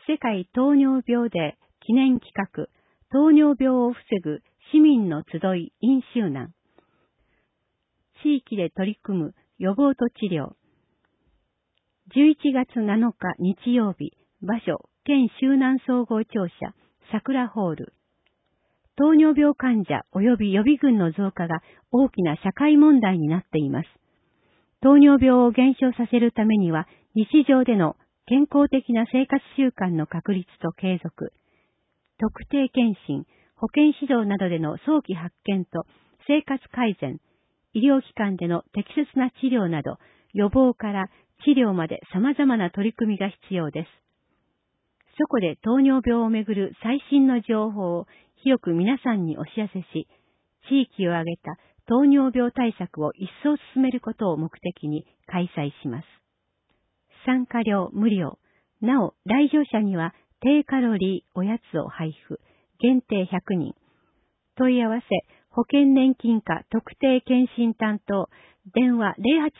世界糖尿病デー記念企画、糖尿病を防ぐ市民の集い in 周南。地域で取り組む予防と治療。11月7日日曜日、場所、県周南総合庁舎、桜ホール。糖尿病患者及び予備軍の増加が大きな社会問題になっています。糖尿病を減少させるためには、日常での健康的な生活習慣の確立と継続、特定健診、保健指導などでの早期発見と生活改善、医療機関での適切な治療など、予防から治療まで様々な取り組みが必要です。そこで糖尿病をめぐる最新の情報を広く皆さんにお知らせし、地域を挙げた糖尿病対策を一層進めることを目的に開催します。参加料無料。なお、来場者には低カロリーおやつを配布。限定100人。問い合わせ、保険年金課特定健診担当。電話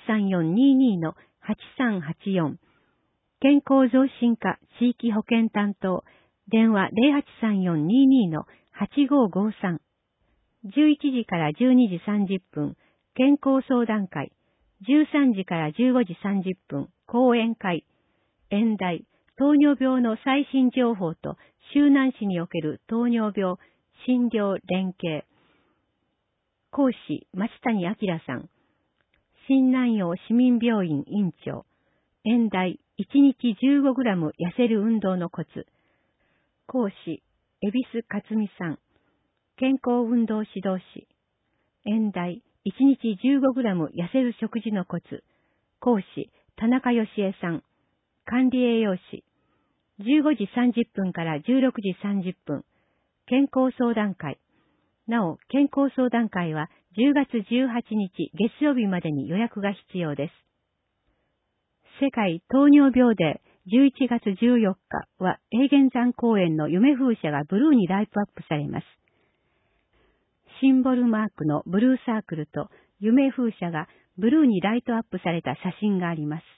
083422-8384。健康増進課地域保健担当。電話083422-8553。11時から12時30分。健康相談会。13時から15時30分、講演会、演題、糖尿病の最新情報と周南市における糖尿病診療連携。講師、町谷明さん。新南陽市民病院院長。演題、1日 15g 痩せる運動のコツ。講師、恵比寿克美さん。健康運動指導士。演題、1日 15g 痩せる食事のコツ。講師、田中義恵さん。管理栄養士。15時30分から16時30分。健康相談会。なお、健康相談会は10月18日月曜日までに予約が必要です。世界糖尿病デー11月14日は永源山公園の夢風車がブルーにライトアップされます。シンボルマークのブルーサークルと夢風車がブルーにライトアップされた写真があります。